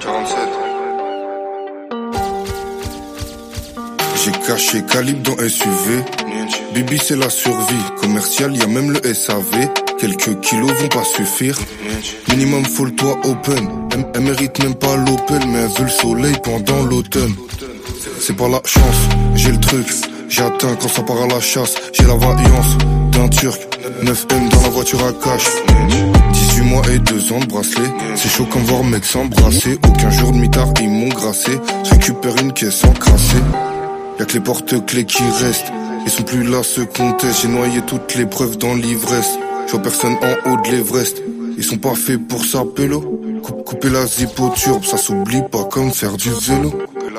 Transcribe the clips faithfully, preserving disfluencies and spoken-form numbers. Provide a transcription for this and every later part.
J'ai caché calibre dans S U V. Bibi c'est la survie. Commercial, y'a même le S A V. Quelques kilos vont pas suffire. Minimum faut le toit open. Elle, elle mérite même pas l'Opel, mais elle veut le soleil pendant l'automne. C'est pas la chance, j'ai le truc. J'atteins quand ça part à la chasse. J'ai la vaillance d'un turc. neuf M dans la voiture à cash. dix-huit mois et deux ans de bracelet. C'est chaud comme voir mec s'embrasser. Aucun jour de mitard ils m'ont grassé. Je récupère une caisse encrassée. Y'a que les porte-clés qui restent. Ils sont plus là ceux qu'on teste. J'ai noyé toutes les preuves dans l'ivresse. J'vois personne en haut de l'Everest. Ils sont pas faits pour ça, pélo. Coupe, couper la zipoturbe, ça s'oublie pas comme faire du vélo.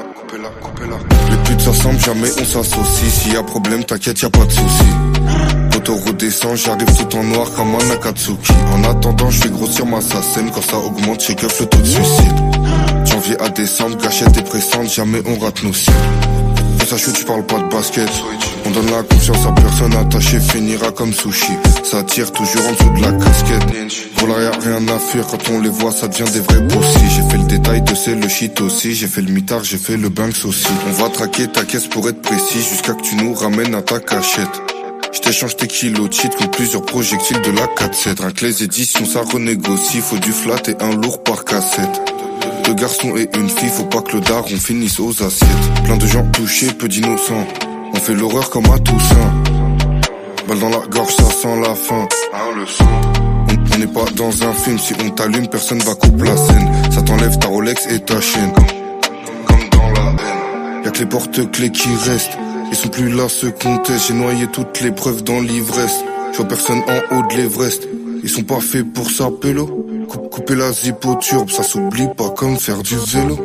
Les putes s'assemblent, jamais on s'associe. S'il y a problème, t'inquiète, y a pas de souci. Auto redescend, j'arrive tout en noir comme un Akatsuki. En attendant, je fais grossir ma sasem. Quand ça augmente, chez keuf le taux de suicide. Janvier à décembre, gâchette et pressante, jamais on rate nos cibles. Sache que tu parles pas de basket. On donne la confiance à personne, attaché finira comme sushi. Ça tire toujours en dessous de la casquette. Voilà, y'a rien à fuir, quand on les voit ça devient des vrais boussis. J'ai fait le détail de c'est le shit aussi. J'ai fait le mitard, j'ai fait le banks aussi. On va traquer ta caisse pour être précis, jusqu'à que tu nous ramènes à ta cachette. J't'échange tes kilos de shit contre plusieurs projectiles de la quatre sept. Rien que les éditions ça renégocie, faut du flat et un lourd par cassette. Deux garçons et une fille, faut pas que le daron finisse aux assiettes. Plein de gens touchés, peu d'innocents. On fait l'horreur comme à Toussaint. Balle dans la gorge, ça sent la faim. Un leçon. On n'est pas dans un film, si on t'allume, personne va couper la scène. Ça t'enlève ta Rolex et ta chaîne. Comme, comme dans la haine. Y'a que les porte-clés qui restent. Ils sont plus là ceux qu'on teste. J'ai noyé toutes les preuves dans l'ivresse. J'vois personne en haut de l'Everest. Ils sont pas faits pour ça, pélo. Coupe, couper la zipoturbe, ça s'oublie pas comme faire du vélo.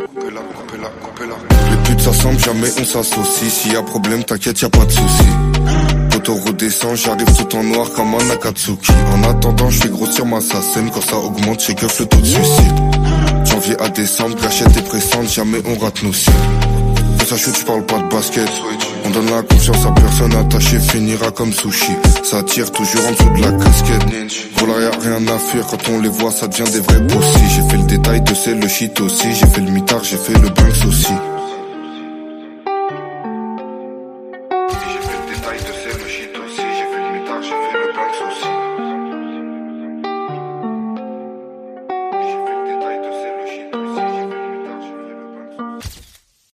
Les putes s'assemblent, jamais on s'associe. S'il y a problème, t'inquiète, y a pas de souci. Auto redescend, j'arrive tout en noir comme un Akatsuki. En attendant, je fais grossir ma sasem. Quand ça augmente, chez keuf le taux de suicide. Janvier à décembre, gâchette et pressante, jamais on rate nos cibles. Sache que tu parles pas de basket. On donne la confiance à personne, attaché finira comme sushi. Ça tire toujours en dessous de la casquette. Voilà, y'a rien à fuir, quand on les voit ça devient des vrais boussis. J'ai fait le détail de c'est le shit aussi. J'ai fait le mitard, j'ai fait le banks aussi.